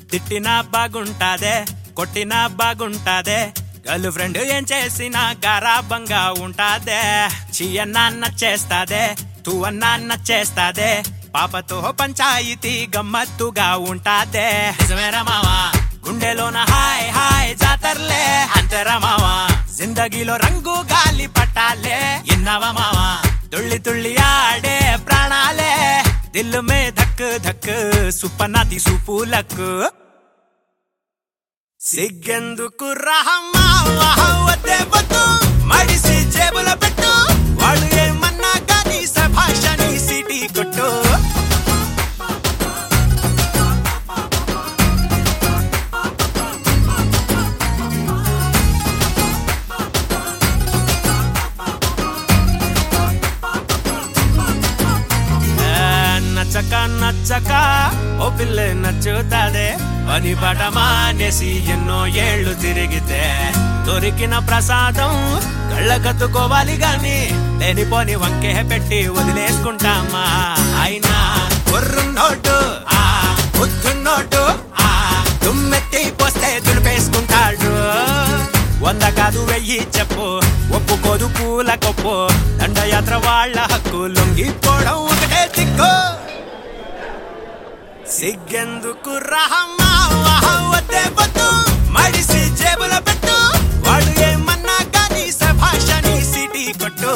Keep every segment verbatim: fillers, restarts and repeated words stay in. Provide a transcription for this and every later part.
తిట్టినా బాగుంటాదే కొట్టినా బాగుంటాదే girl friend ఏం చేసినా గారాబంగా ఉంటాదే చీ అన్నా నచ్చేస్తాదే తూ అన్నా నచ్చేస్తాదే పాపతో పంచాయితీ గమ్మత్తుగా ఉంటాదే నిజమేరా మావా గుండెలోన హాయ్ హాయ్ జాతర్లే అంతేరా మావా జిందగీలో రంగు గాలి పట్టాలే ఇన్నావా మావా తుళ్ళి తుళ్ళి ఆడే ప్రాణాలే దిల్ మే ధక్ ధక్ సుపనాది సుపులకు సిగ్గెందుకు రహమ్మా వద్దే వద్దు మడిసి జేబులో పెట్టు వాళ్ళు ఏమన్నా కానీ సభాషని సిటీ కొట్టు నచ్చక నచ్చక ఓ పిల్ల నచ్చుతాదే పని పాట మానేసి ఎన్నో ఏళ్లు తిరిగితే దొరికిన ప్రసాదం కళ్ళకత్తుకోవాలి గాని లేనిపోని వంకే పెట్టి వదిలేసుకుంటామా అయినా కొర్రున్నోటు ఆ బుద్ధున్నోటు ఆ దుమ్మెత్తి పోస్తే దులిపేసుకుంటాడు వంద కాదు వెయ్యి చెప్పు ఒప్పుకోదు పూల కొప్పు దండయాత్ర వాళ్ళ హక్కు లొంగిపోవడం ఒకటే దిక్కు సిగ్గెందుకు రహమ్మా వద్దే వద్దు మడిసి జేబులో పెట్టు వాడు ఏమన్నా కానీ సభాషని సిటీ కొట్టు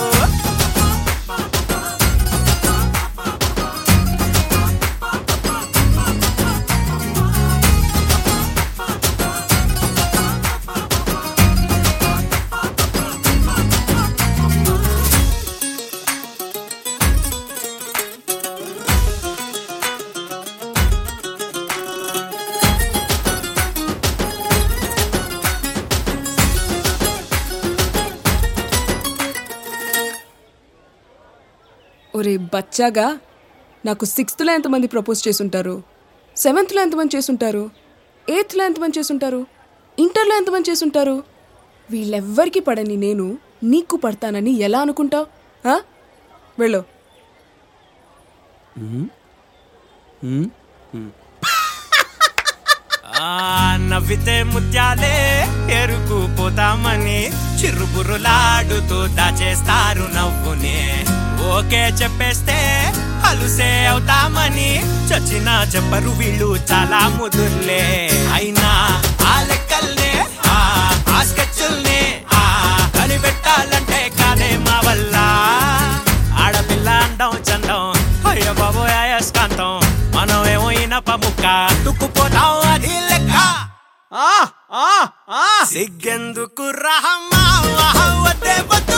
ఒరే బచ్చాగా నాకు సిక్స్త్లో ఎంతమంది ప్రపోజ్ చేసుంటారు, సెవెంత్లో ఎంతమంది చేసుంటారు, ఎయిత్లో ఎంతమంది చేసుంటారు, ఇంటర్లో ఎంతమంది చేసుంటారు. వీళ్ళెవ్వరికి పడని నేను నీకు పడతానని ఎలా అనుకుంటావు? వెళ్ళు. నవ్వితే ముత్యాలే ఎరుకుపోతామని చిరుబురులాడుతూ దాచేస్తారు నవ్వునే ఓకే చెప్పేస్తే అలుసే అవుతామని చచ్చినా చెప్పరు వీళ్ళు చాలా ముదుర్లే అయినా ఆ లెక్కల్నే ఆ స్కెచ్చుల్నే ఆ కనిపెట్టాలంటే కాదే మా వల్ల ఆడపిల్ల అండం చందం అయ్య బాబు అయస్కాంతం మనం ఏమో ఇనప ముక్క తుక్కుపోతాం అది లెక్క సిగ్గెందుకు రహమ్మా వద్దే వద్దు